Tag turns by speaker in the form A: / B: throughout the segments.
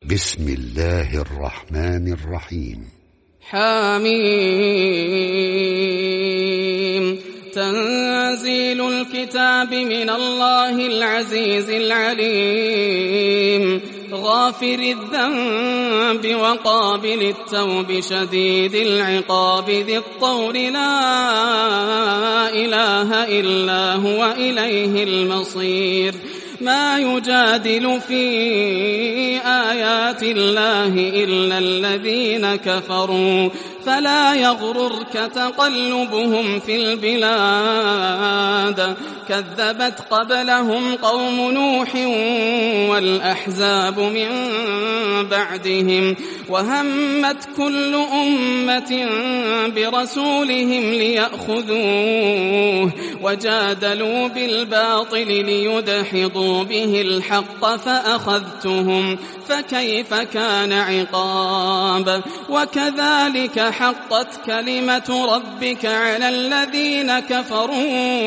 A: بسم الله الرحمن الرحيم.
B: حميم. تنزيل الكتاب من الله العزيز العليم، غافر الذنب وقابل التوب شديد العقاب ذي الطول لا إله إلا هو إليه المصير. ما يجادل في آيات الله إلا الذين كفروا، فلا يغررك تقلبهم في البلاد. كذبت قبلهم قوم نوح والأحزاب من بعدهم، وهمت كل أمة برسولهم ليأخذوه، وجادلوا بالباطل ليدحضوا به الحق فأخذتهم، فكيف كان عقاب. وكذلك حقت كلمة ربك على الذين كفروا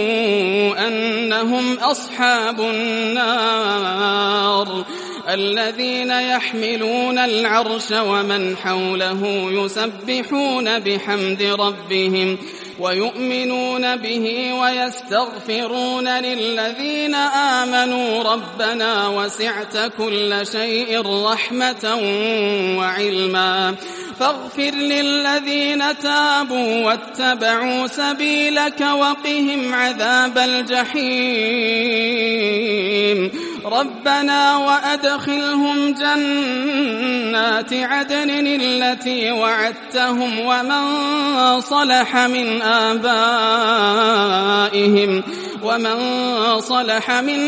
B: أنهم أصحاب النار. الذين يحملون العرش ومن حوله يسبحون بحمد ربهم ويؤمنون به ويستغفرون للذين آمنوا ربنا وسعت كل شيء رحمة وعلما فاغفر للذين تابوا واتبعوا سبيلك وقهم عذاب الجحيم. ربنا وأدخلهم جنات عدن التي وعدتهم ومن صلح من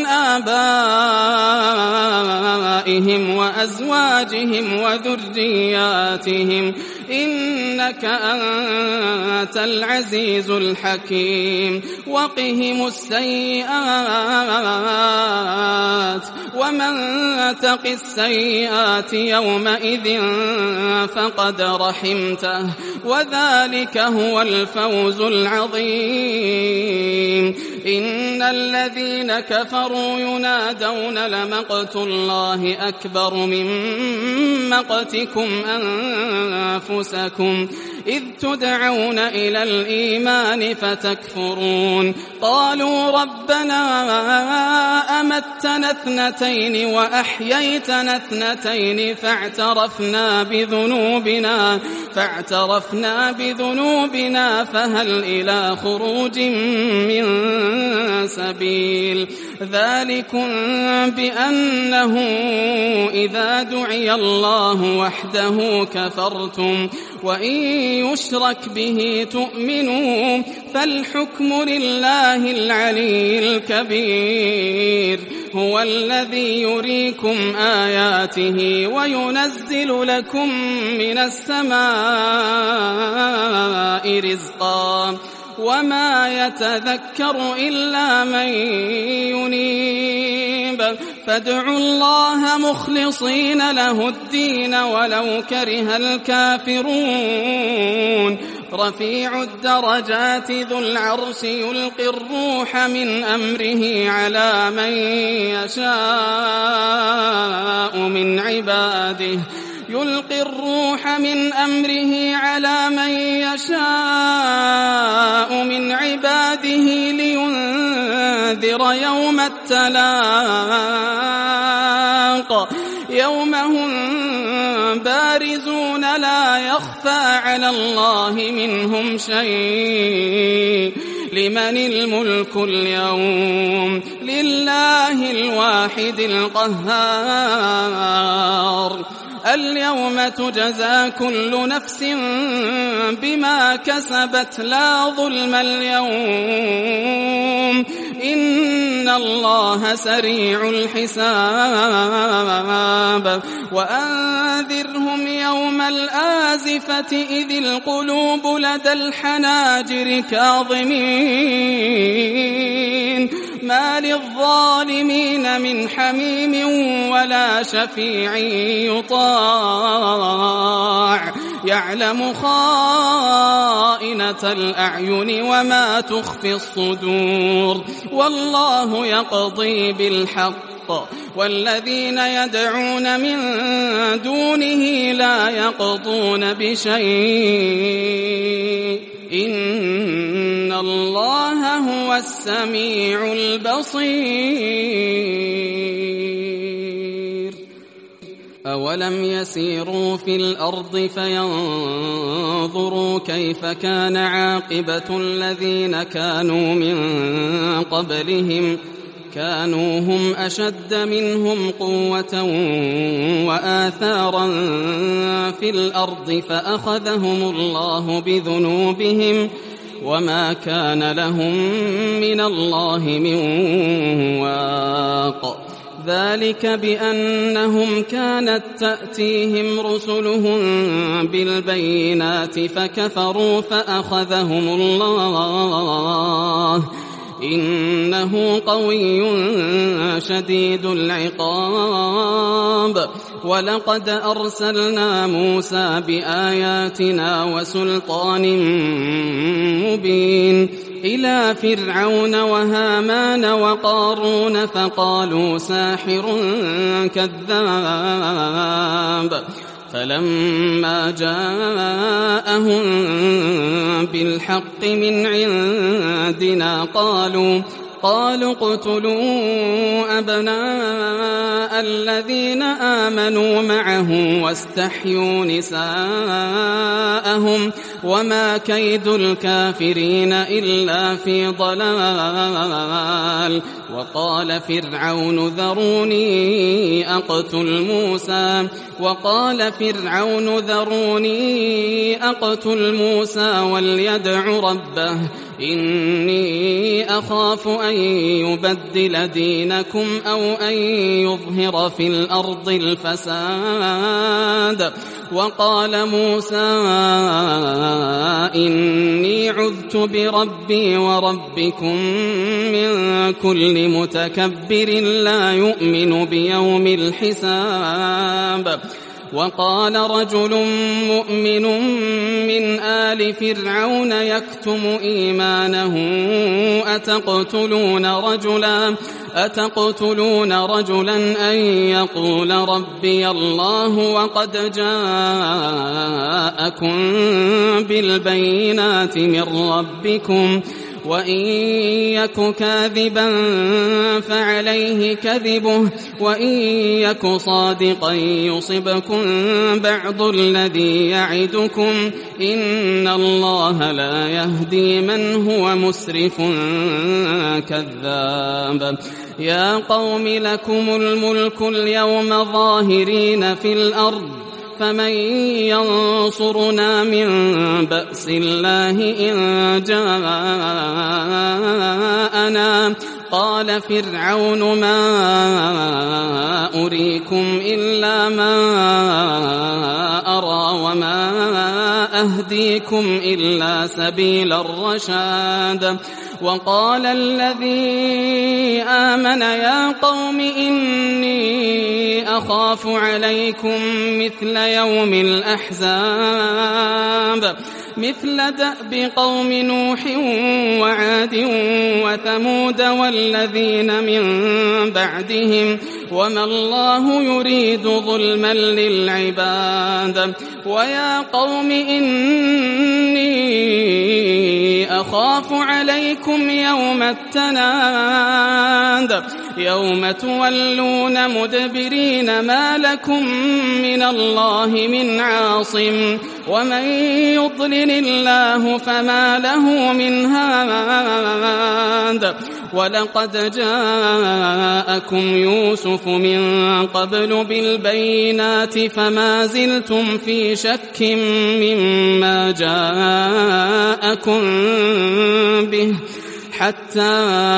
B: آبائهم وأزواجهم وذرياتهم إنك أنت العزيز الحكيم. وقهم السيئات ومن تق السيئات يومئذ فقد رحمته وذلك هو الفوز العظيم. إن الذين كفروا ينادون لمقت الله أكبر من مقتكم أنفسكم إذ تدعون إلى الإيمان فتكفرون. قالوا ربنا أمتنا اثنتين وأحييتنا اثنتين فاعترفنا بذنوبنا فهل إلى خروج من سبيل. ذلكم بأنه إذا دعي الله وحده كفرتم وإن يشرك به تؤمنوا فالحكم لله العلي الكبير. هو الذي يريكم آياته وينزل لكم من السماء رزقا وما يتذكر إلا من ينيب. فادعوا الله مخلصين له الدين ولو كره الكافرون. رفيع الدرجات ذو العرش يلقي الروح من أمره على من يشاء من عباده لينذر يوم التلاق يوم هم بارزون لا يخفى على الله منهم شيء. لمن الملك اليوم؟ لله الواحد القهار. اليوم تجزى كل نفس بما كسبت لا ظلم اليوم إن الله سريع الحساب. وأنذرهم يوم الآزفة إذ القلوب لدى الحناجر كاظمين ما للظالمين من حميم ولا شفيع يطاع يعلم خائنة الأعين وما تخفي الصدور والله يقضي بالحق بالحق والذين يدعون من دونه لا يقضون بشيء إن الله هو السميع البصير أولم يسيروا في الأرض فينظروا كيف كان عاقبة الذين كانوا من قبلهم كانوا هم أشد منهم قوة وآثارا في الأرض فأخذهم الله بذنوبهم وما كان لهم من الله من واق ذلك بأنهم كانت تأتيهم رسلهم بالبينات فكفروا فأخذهم الله إنه قوي شديد العقاب ولقد أرسلنا موسى بآياتنا وسلطان مبين إلى فرعون وهامان وقارون فقالوا ساحر كذاب فلما جاءهم بالحق من عندنا قالوا اقتلوا أبناء الذين آمنوا معه واستحيوا نساءهم وما كيد الكافرين إلا في ضلال وقال فرعون ذروني أقتل موسى وليدع ربه إني أخاف أن يبدل دينكم أو أن يظهر في الأرض الفساد وقال موسى إني عذت بربي وربكم من كل متكبر لا يؤمن بيوم الحساب وقال رجل مؤمن من آل فرعون يكتم إيمانه أتقتلون رجلا أن يقول ربي الله وقد جاءكم بالبينات من ربكم وإن يك كاذبا فعليه كذبه وإن يك صادقا يصبكم بعض الذي يعدكم إن الله لا يهدي من هو مسرف كذاب يا قوم لكم الملك اليوم ظاهرين في الأرض فمن ينصرنا من بأس الله إن جاءنا قال فرعون ما أريكم إلا ما أرى وما أهديكم إلا سبيل الرشاد وقال الذي آمن يا قوم إني أخاف عليكم مثل يوم الأحزاب مثل دأب قوم نوح وعاد وثمود والذين من بعدهم وما الله يريد ظلما للعباد ويا قوم إني أخاف عليكم يوم التناد يوم تولون مدبرين ما لكم من الله من عاصم ومن يضلل الله فما له من هاد ولقد جاءكم يوسف من قبل بالبينات فما زلتم في شك مما جاءكم به حتى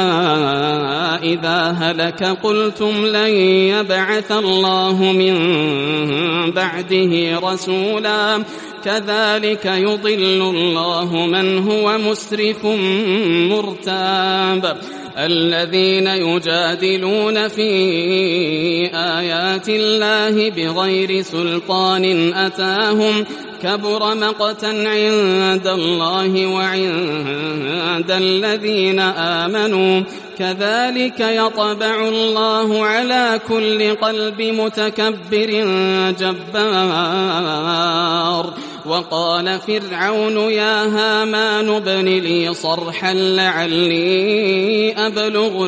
B: إذا هلك قلتم لن يبعث الله من بعده رسولا كذلك يضل الله من هو مسرف مرتاب الذين يجادلون في آيات الله بغير سلطان أتاهم كبر مقتا عند الله وعند الذين آمنوا كذلك يطبع الله على كل قلب متكبر جبار. وقال فرعون يا هامان ابن لي صرحا لعلي أبلغ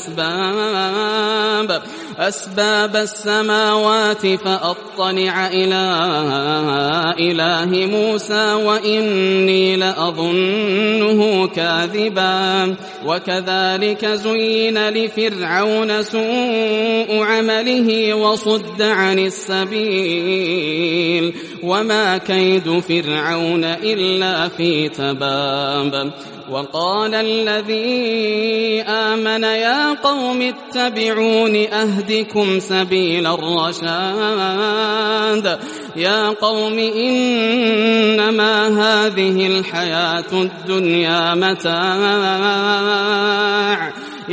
B: أسباب السماوات فأطلع إلى إله موسى وإني لأظنه كاذبا. وكذلك زين لفرعون سوء عمله وصد عن السبيل وما كيد فرعون إلا في تباب. وقال الذي آمن يا قوم اتبعون أهدكم سبيل الرشاد. يا قوم إنما هذه الحياة الدنيا متاع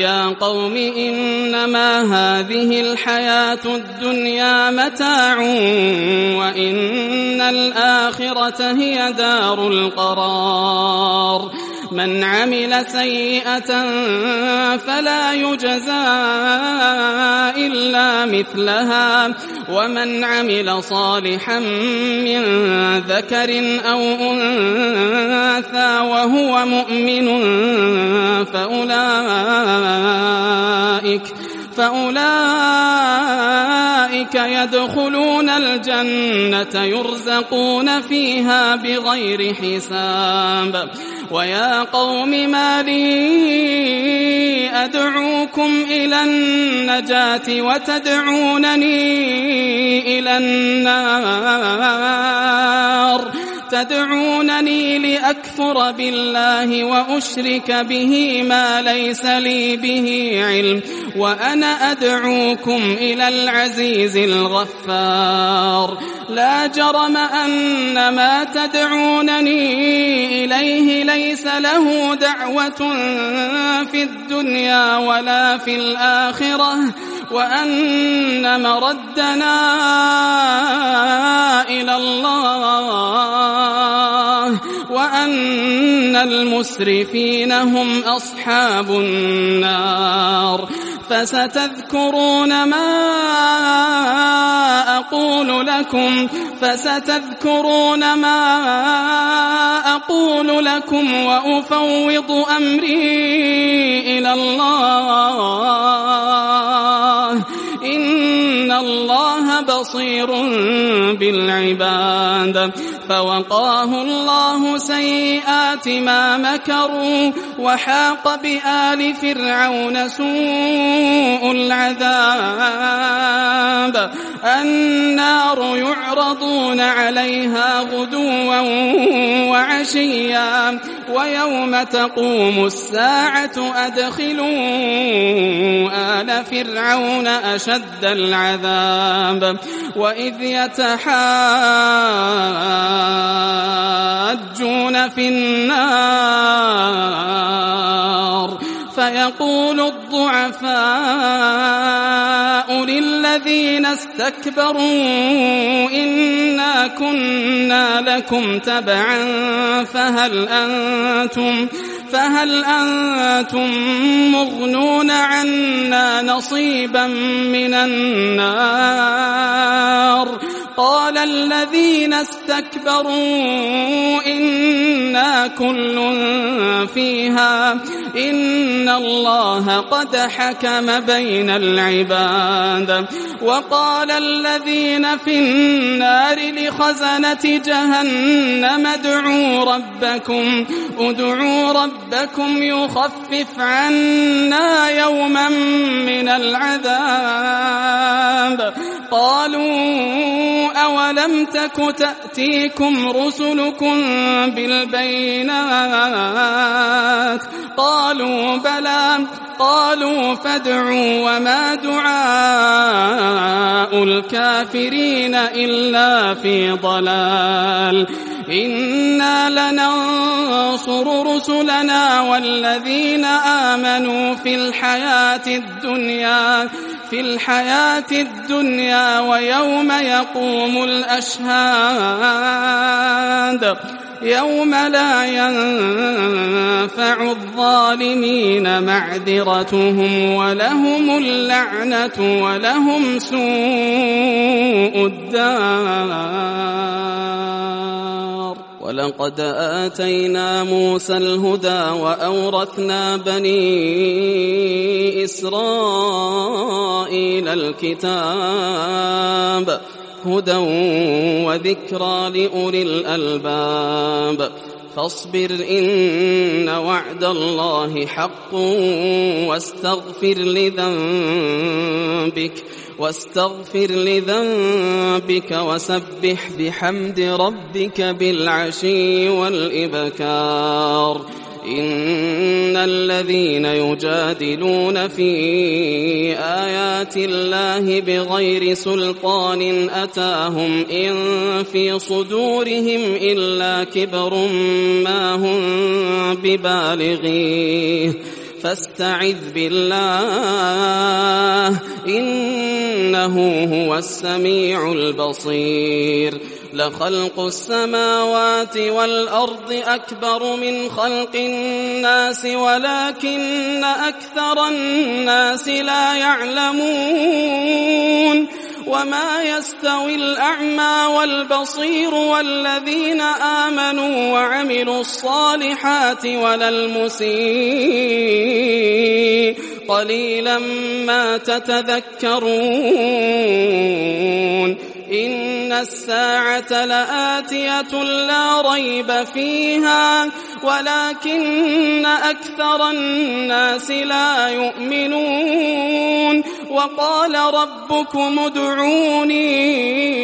B: وإن الآخرة هي دار القرار. من عمل سيئة فلا يجزى إلا مثلها ومن عمل صالحا من ذكر أو أنثى وهو مؤمن فأولئك يدخلون الجنة يرزقون فيها بغير حساب. ويا قوم ما لي أدعوكم إلى النجاة وتدعونني إلى النار. تدعونني لأكفر بالله وأشرك به ما ليس لي به علم وأنا أدعوكم إلى العزيز الغفار. لا جرم أن ما تدعونني إليه ليس له دعوة في الدنيا ولا في الآخرة وأن مردنا إلى الله وأن المسرفين هم أصحاب النار. فستذكرون ما أقول لكم وأفوض أمري إلى الله إن الله بصير بالعباد. فوقاه الله سيئات ما مكروا وحاق بآل فرعون سوء العذاب. النار يعرضون عليها غدوا وعشيا ويوم تقوم الساعة أدخلوا آل فرعون أشد العذاب. وإذ يتحاجون في النار فيقول الضعفاء للذين استكبروا إنا كنا لكم تبعا فهل أنتم مغنون عنا نصيبا من النار. قال الذين استكبروا إنا كل فيها إن الله قد حكم بين العباد. وقال الذين في النار لخزنة جهنم ادعوا ربكم يخفف عنا يوما من العذاب. قالوا أولم تك تأتيكم رسلكم بالبينات قالوا بلى قالوا فادعوا وما دعاء الكافرين إلا في ضلال إنا لننصر رسلنا والذين آمنوا في الحياة الدنيا ويوم يقوم الأشهاد يوم لا ينفع الظالمين معذرتهم ولهم اللعنة ولهم سوء الدار. ولقد آتينا موسى الهدى وأورثنا بني إسرائيل الكتاب هدى وذكرى لأولي الألباب. فاصبر إن وعد الله حق واستغفر لذنبك وسبح بحمد ربك بالعشي والإبكار. إن الذين يجادلون في آيات الله بغير سلطان أتاهم إن في صدورهم إلا كبر ما هم ببالغيه فاستعذ بالله إنه هو السميع البصير. لخلق السماوات والأرض أكبر من خلق الناس ولكن أكثر الناس لا يعلمون. وما يستوي الأعمى والبصير والذين آمنوا وعملوا الصالحات ولا المسيء قليلا ما تتذكرون. إن الساعة لآتية لا ريب فيها ولكن أكثر الناس لا يؤمنون. وقال ربكم ادعوني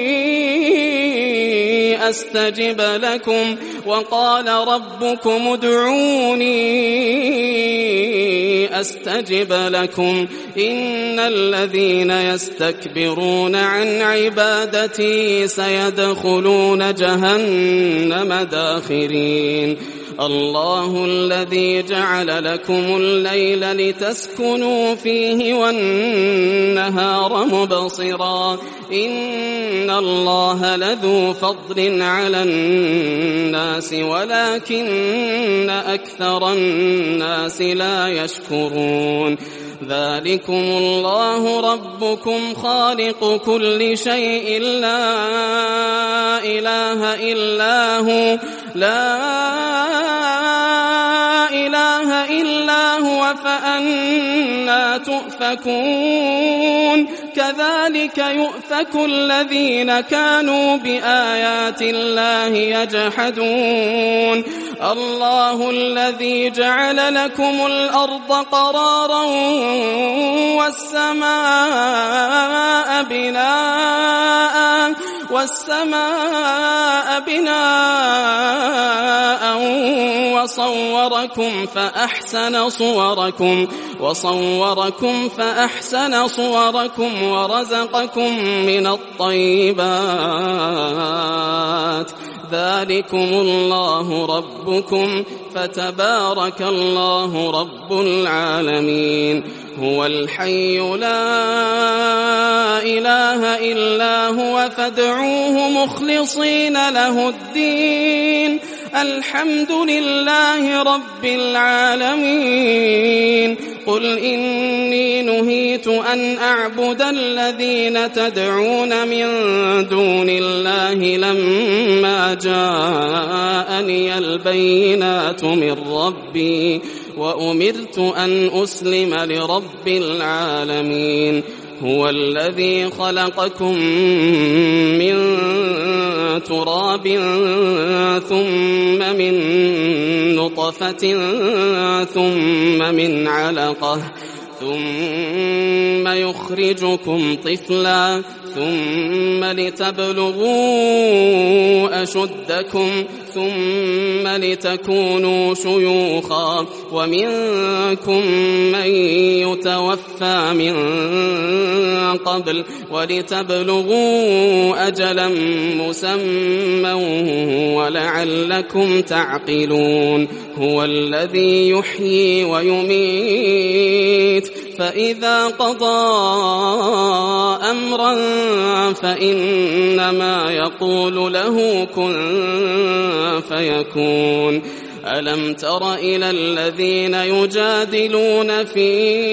B: أستجب لكم إن الذين يستكبرون عن عبادتي سيدخلون جهنم داخرين. الله الذي جعل لكم الليل لتسكنوا فيه والنهار مبصرا إن الله لذو فضل على الناس ولكن أكثر الناس لا يشكرون. ذلكم الله ربكم خالق كل شيء لا إله إلا هو فأنا تؤفكون. كذلك يؤفك الذين كانوا بآيات الله يجحدون. الله الذي جعل لكم الأرض قرارا والسماء بناء وصوركم فأحسن صوركم ورزقكم من الطيبات. ذلكم الله ربكم فتبارك الله رب العالمين. هو الحي لا إله إلا هو فادعوه مخلصين له الدين الحمد لله رب العالمين. قل إني نهيت أن أعبد الذين تدعون من دون الله لما جاءني البينات من ربي وأمرت أن أسلم لرب العالمين. هو الذي خلقكم من تراب ثم من نطفة ثم من علقة ثم يخرجكم طفلا ثم لتبلغوا أشدكم ثم لتكونوا شيوخا ومنكم من يتوفى من قبل ولتبلغوا أجلا مسمى ولعلكم تعقلون هو الذي يحيي ويميت فإذا قضى أمرا فإنما يقول له كن فيكون ألم تر إلى الذين يجادلون في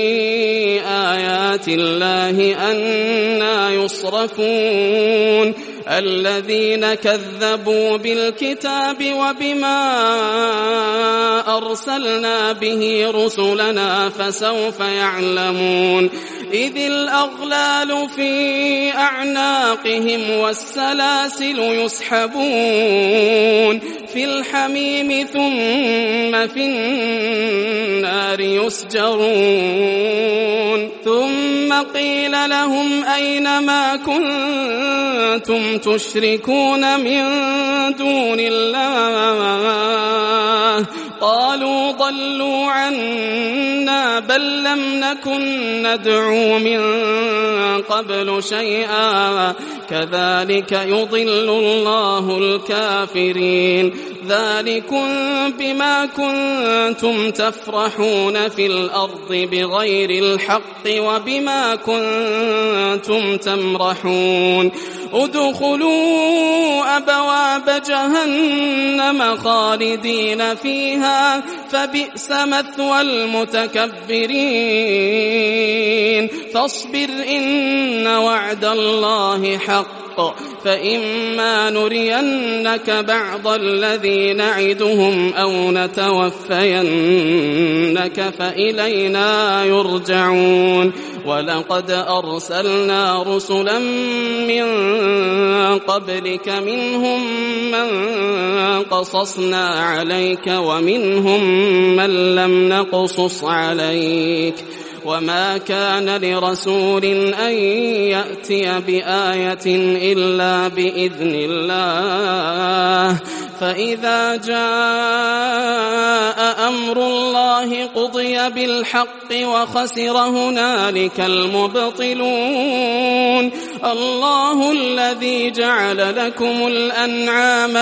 B: آيات الله أنى يصرفون الذين كذبوا بالكتاب وبما أرسلنا به رسلنا فسوف يعلمون إذ الأغلال في أعناقهم والسلاسل يسحبون في الحميم ثم في النار يسجرون ثم قيل لهم أين ما كنتم تشركون من دون الله قالوا ضلوا عنا بل لم نكن ندعو من قبل شيئا كذلك يضل الله الكافرين ذلكم بما كنتم تفرحون في الأرض بغير الحق وبما كنتم تمرحون ادخلوا أبواب جهنم خالدين فيها فبئس مثوى المتكبرين فاصبر إن وعد الله حق فإما نرينك بعض الذي نعدهم أو نتوفينك فإلينا يرجعون ولقد أرسلنا رسلا من قبلك منهم من قصصنا عليك ومنهم من لم نقصص عليك وما كان لرسول أن يأتي بآية إلا بإذن الله فإذا جاء أمر الله قضي بالحق وخسر هنالك المبطلون الله الذي جعل لكم الأنعام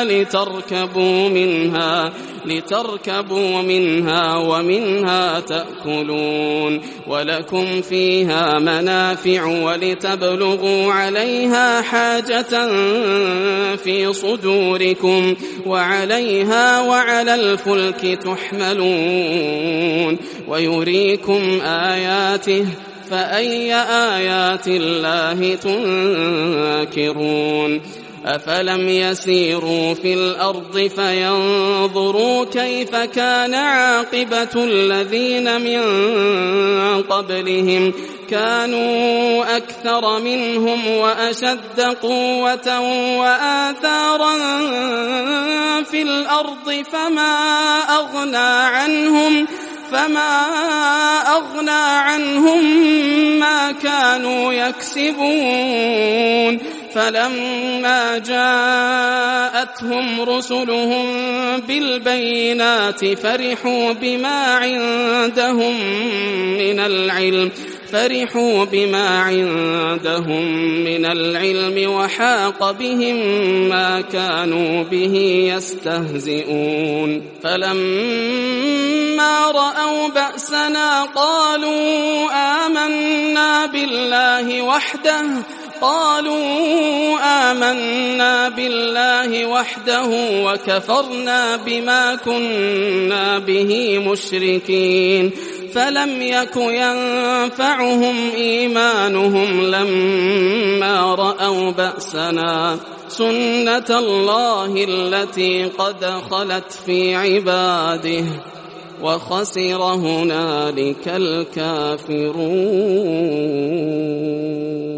B: لتركبوا منها ومنها تأكلون ولكم فيها منافع ولتبلغوا عليها حاجة في صدوركم وعليها وعلى الفلك تحملون ويريكم آياته فأي آيات الله تنكرون أفلم يسيروا في الأرض فينظروا كيف كان عاقبة الذين من قبلهم كانوا أكثر منهم وأشد قوة وآثارا في الأرض فما أغنى عنهم ما كانوا يكسبون فلما جاءتهم رسلهم بالبينات فرحوا بما عندهم من العلم وحاق بهم ما كانوا به يستهزئون فلما رأوا بأسنا قالوا آمنا بالله وحده وكفرنا بما كنا به مشركين فلم يك ينفعهم إيمانهم لما رأوا بأسنا سنة الله التي قد خلت في عباده وخسر هنالك الكافرون.